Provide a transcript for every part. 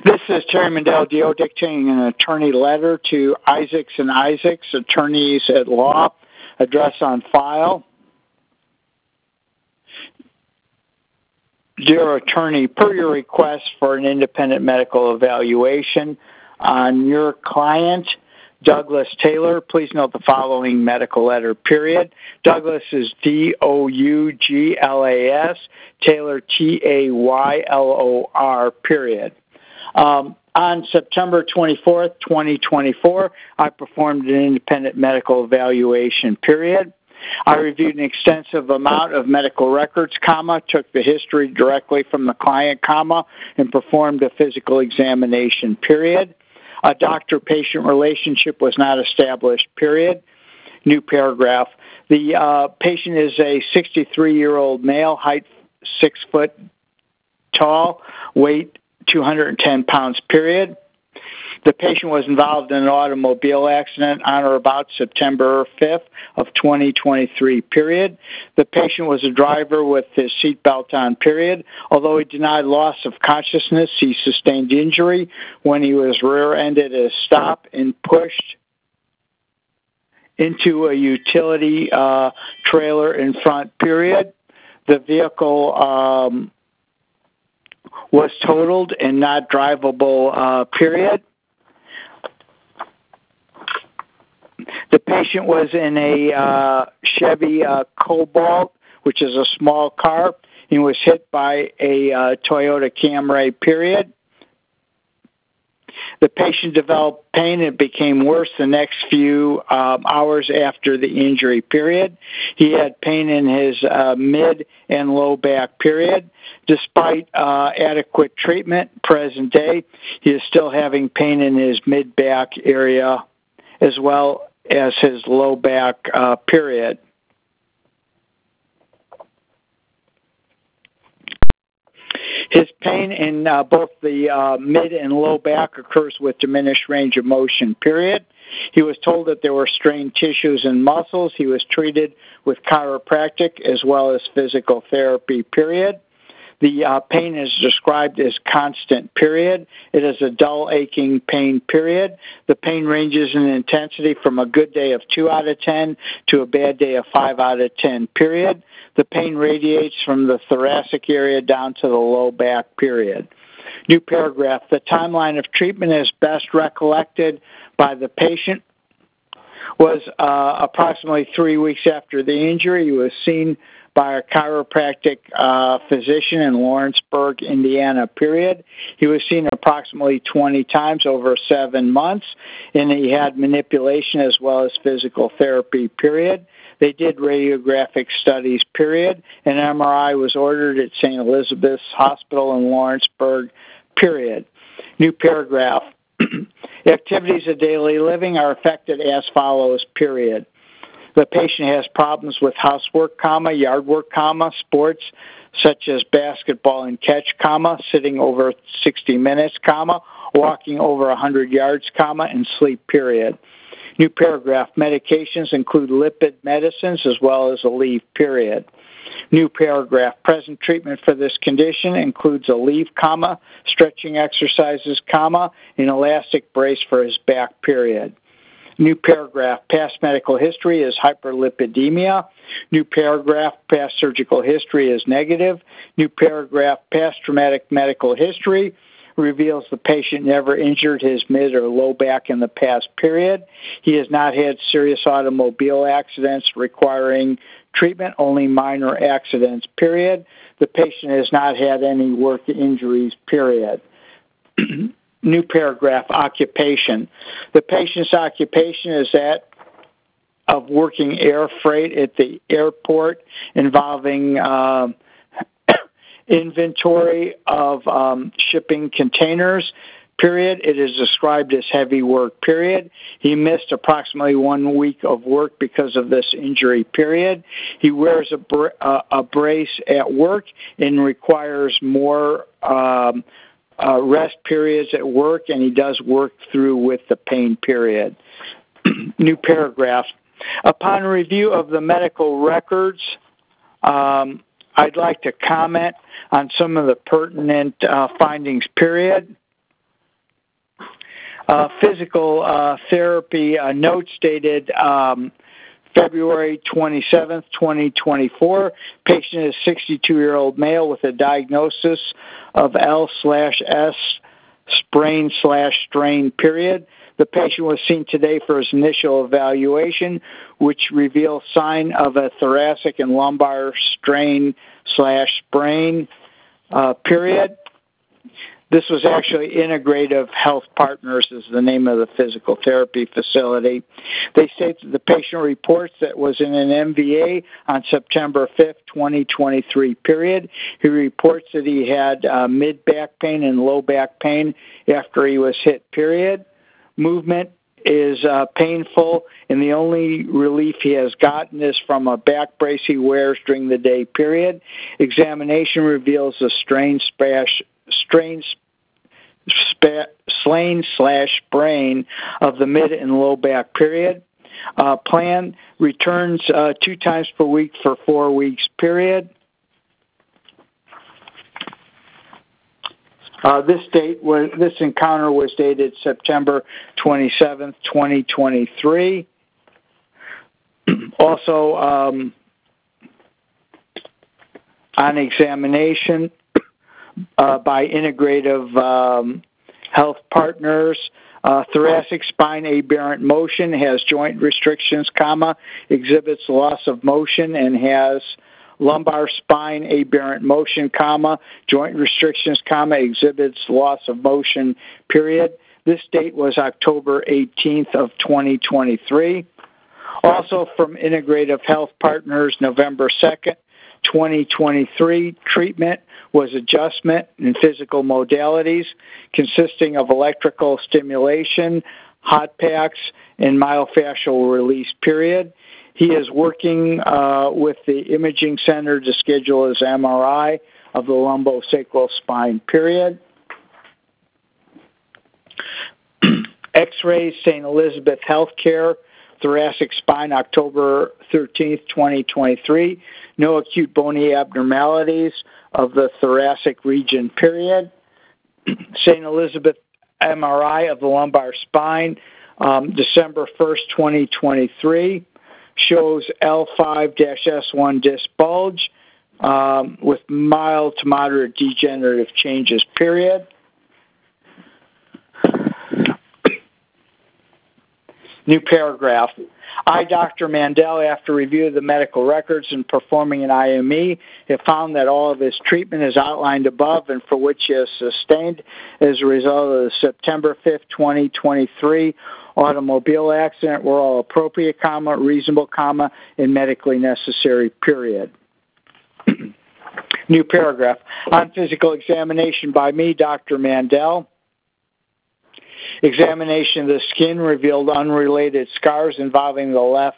This is Chairman Del Dio dictating an attorney letter to Isaacs and Isaacs, attorneys at law, address on file. Dear attorney, per your request for an independent medical evaluation on your client, Douglas Taylor, please note the following medical letter, period. Douglas is Douglas, Taylor Taylor, period. On September 24th, 2024, I performed an independent medical evaluation, period. I reviewed an extensive amount of medical records, took the history directly from the client, and performed a physical examination, period. A doctor-patient relationship was not established, period. New paragraph. The patient is a 63-year-old male, height 6 foot tall, weight 210 pounds, period. The patient was involved in an automobile accident on or about September 5th of 2023, period. The patient was a driver with his seatbelt on, period. Although he denied loss of consciousness, he sustained injury when he was rear-ended at a stop and pushed into a utility trailer in front, period. The vehicle was totaled and not drivable, period. The patient was in a Chevy Cobalt, which is a small car. He was hit by a Toyota Camry, period. The patient developed pain and it became worse the next few hours after the injury, period. He had pain in his mid and low back, period. Despite adequate treatment, present day, he is still having pain in his mid-back area as well as his low back, period. His pain in both the mid and low back occurs with diminished range of motion, period. He was told that there were strained tissues and muscles. He was treated with chiropractic as well as physical therapy, period. The pain is described as constant, period. It is a dull, aching pain, period. The pain ranges in intensity from a good day of 2 out of 10 to a bad day of 5 out of 10, period. The pain radiates from the thoracic area down to the low back, period. New paragraph. The timeline of treatment as best recollected by the patient was approximately 3 weeks after the injury. He was seen by a chiropractic physician in Lawrenceburg, Indiana, period. He was seen approximately 20 times over 7 months, and he had manipulation as well as physical therapy, period. They did radiographic studies, period. An MRI was ordered at St. Elizabeth's Hospital in Lawrenceburg, period. New paragraph. Activities of daily living are affected as follows, period. The patient has problems with housework, yard work, sports such as basketball and catch, sitting over 60 minutes, walking over 100 yards, and sleep, period. New paragraph. Medications include lipid medicines as well as Aleve, period. New paragraph. Present treatment for this condition includes Aleve, stretching exercises, an elastic brace for his back, period. New paragraph. Past medical history is hyperlipidemia. New paragraph. Past surgical history is negative. New paragraph. Past traumatic medical history reveals the patient never injured his mid or low back in the past, period. He has not had serious automobile accidents requiring treatment, only minor accidents, period. The patient has not had any work injuries, period. New paragraph. Occupation. The patient's occupation is that of working air freight at the airport involving inventory of shipping containers, period. It is described as heavy work, period. He missed approximately 1 week of work because of this injury, period. He wears a brace at work and requires more rest periods at work, and he does work through with the pain, period. New paragraph. Upon review of the medical records, I'd like to comment on some of the pertinent findings, period. Physical therapy notes dated February 27th, 2024. Patient is 62-year-old male with a diagnosis of L/S sprain/strain, period. The patient was seen today for his initial evaluation, which reveals sign of a thoracic and lumbar strain/sprain, period. This was actually Integrative Health Partners is the name of the physical therapy facility. They state that the patient reports that was in an MVA on September 5th, 2023, period. He reports that he had mid-back pain and low back pain after he was hit, period. Movement is painful, and the only relief he has gotten is from a back brace he wears during the day, period. Examination reveals a slain/sprain of the mid and low back, period. Plan returns 2 times per week for 4 weeks, period. This encounter was dated September 27th, 2023. Also, on examination by Integrative Health Partners, thoracic spine aberrant motion, has joint restrictions, exhibits loss of motion, and has lumbar spine aberrant motion, joint restrictions, exhibits loss of motion, period. This date was October 18th of 2023. Also from Integrative Health Partners, November 2nd, 2023, treatment was adjustment in physical modalities consisting of electrical stimulation, hot packs, and myofascial release, period. He is working with the imaging center to schedule his MRI of the lumbosacral spine, period. X-rays, St. Elizabeth Healthcare, thoracic spine, October 13th, 2023. No acute bony abnormalities of the thoracic region, period. St. Elizabeth MRI of the lumbar spine, December 1st, 2023. Shows L5-S1 disc bulge with mild to moderate degenerative changes, period. New paragraph. I, Dr. Mandel, after review of the medical records and performing an IME, have found that all of his treatment is outlined above and for which he has sustained as a result of the September 5th, 2023 automobile accident were all appropriate, reasonable, and medically necessary, period. New paragraph. On physical examination by me, Dr. Mandel, examination of the skin revealed unrelated scars involving the left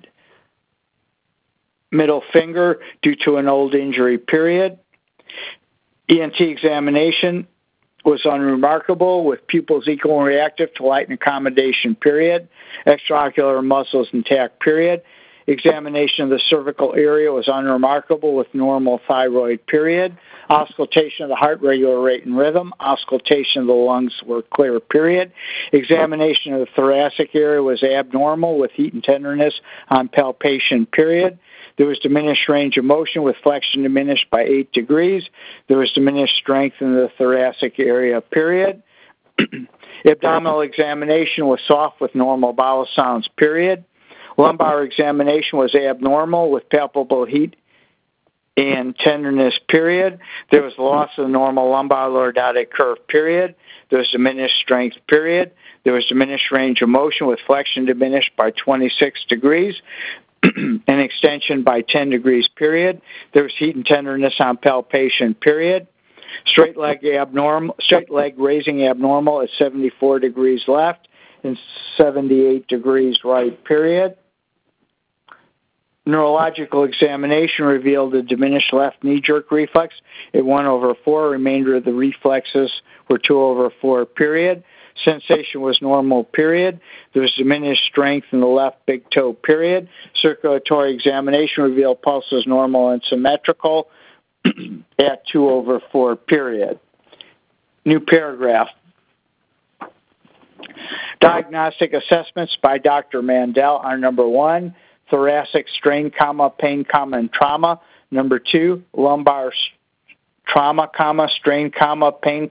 middle finger due to an old injury, period. ENT examination was unremarkable, with pupils equal and reactive to light and accommodation, period. Extraocular muscles intact, period. Examination of the cervical area was unremarkable, with normal thyroid, period. Auscultation of the heart, regular rate and rhythm. Auscultation of the lungs were clear, period. Examination of the thoracic area was abnormal, with heat and tenderness on palpation, period. There was diminished range of motion with flexion diminished by 8 degrees. There was diminished strength in the thoracic area, period. Abdominal examination was soft with normal bowel sounds, period. Lumbar examination was abnormal with palpable heat and tenderness, period. There was loss of the normal lumbar lordotic curve, period. There was diminished strength, period. There was diminished range of motion with flexion diminished by 26 degrees. An extension by 10 degrees, period. There was heat and tenderness on palpation, period. Straight leg raising abnormal at 74 degrees left and 78 degrees right, period. Neurological examination revealed a diminished left knee jerk reflex at 1/4. Remainder of the reflexes were 2/4, period. Sensation was normal, period. There was diminished strength in the left big toe, period. Circulatory examination revealed pulses normal and symmetrical at 2/4, period. New paragraph. Diagnostic assessments by Dr. Mandel are number 1, thoracic strain, pain, and trauma. Number 2, lumbar trauma, strain, pain,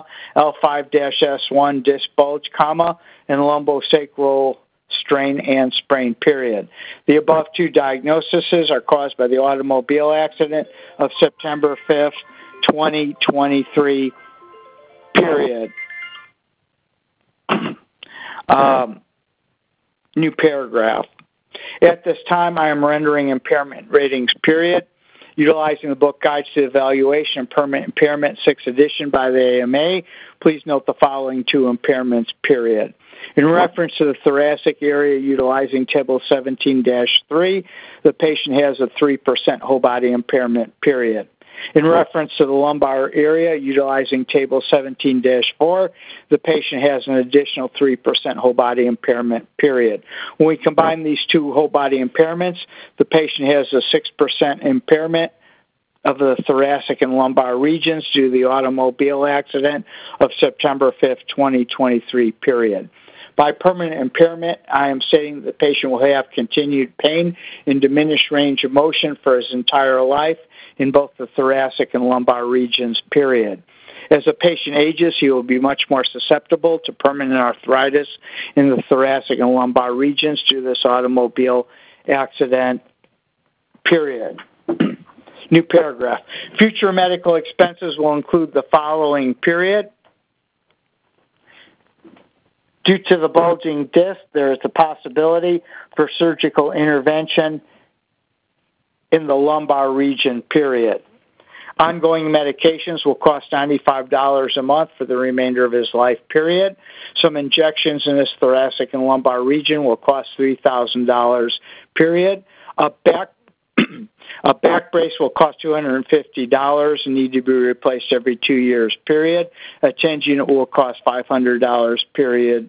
L5-S1 disc bulge, and lumbosacral strain and sprain, period. The above 2 diagnoses are caused by the automobile accident of September 5th, 2023, period. New paragraph. At this time, I am rendering impairment ratings, period. Utilizing the book Guides to Evaluation of Permanent Impairment, 6th edition by the AMA, please note the following 2 impairments, period. In reference to the thoracic area, utilizing Table 17-3, the patient has a 3% whole body impairment, period. In reference to the lumbar area, utilizing Table 17-4, the patient has an additional 3% whole body impairment, period. When we combine these 2 whole body impairments, the patient has a 6% impairment of the thoracic and lumbar regions due to the automobile accident of September 5th, 2023, period. By permanent impairment, I am stating the patient will have continued pain and diminished range of motion for his entire life in both the thoracic and lumbar regions, period. As the patient ages, he will be much more susceptible to permanent arthritis in the thoracic and lumbar regions due to this automobile accident, period. New paragraph. Future medical expenses will include the following, period. Due to the bulging disc, there is a possibility for surgical intervention in the lumbar region, period. Ongoing medications will cost $95 a month for the remainder of his life, period. Some injections in his thoracic and lumbar region will cost $3,000, period. A back brace will cost $250 and need to be replaced every 2 years, period. A change unit will cost $500, period.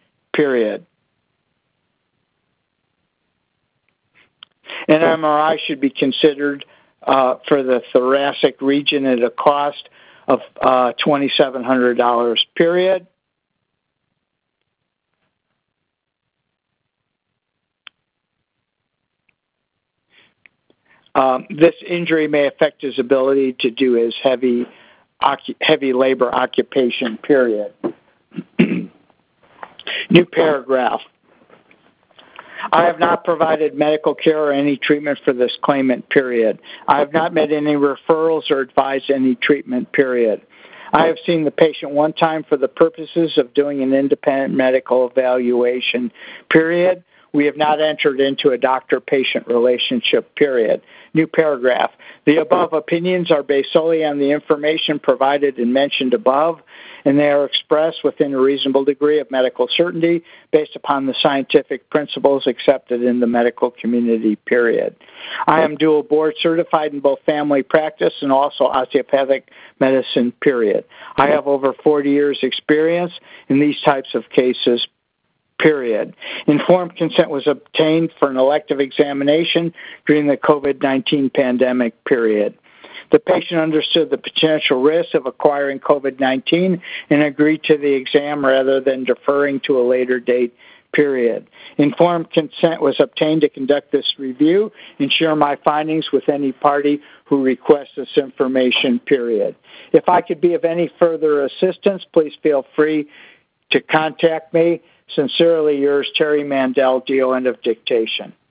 An MRI should be considered for the thoracic region at a cost of $2,700, period. This injury may affect his ability to do his heavy labor occupation, period. New paragraph. I have not provided medical care or any treatment for this claimant, period. I have not made any referrals or advised any treatment, period. I have seen the patient one time for the purposes of doing an independent medical evaluation, period. We have not entered into a doctor-patient relationship, period. New paragraph. The above opinions are based solely on the information provided and mentioned above, and they are expressed within a reasonable degree of medical certainty based upon the scientific principles accepted in the medical community, period. I am dual board certified in both family practice and also osteopathic medicine, period. I have over 40 years experience in these types of cases, period. Informed consent was obtained for an elective examination during the COVID-19 pandemic, period. The patient understood the potential risk of acquiring COVID-19 and agreed to the exam rather than deferring to a later date, period. Informed consent was obtained to conduct this review and share my findings with any party who requests this information, period. If I could be of any further assistance, please feel free to contact me. Sincerely yours, Terry Mandel, DO, end of dictation.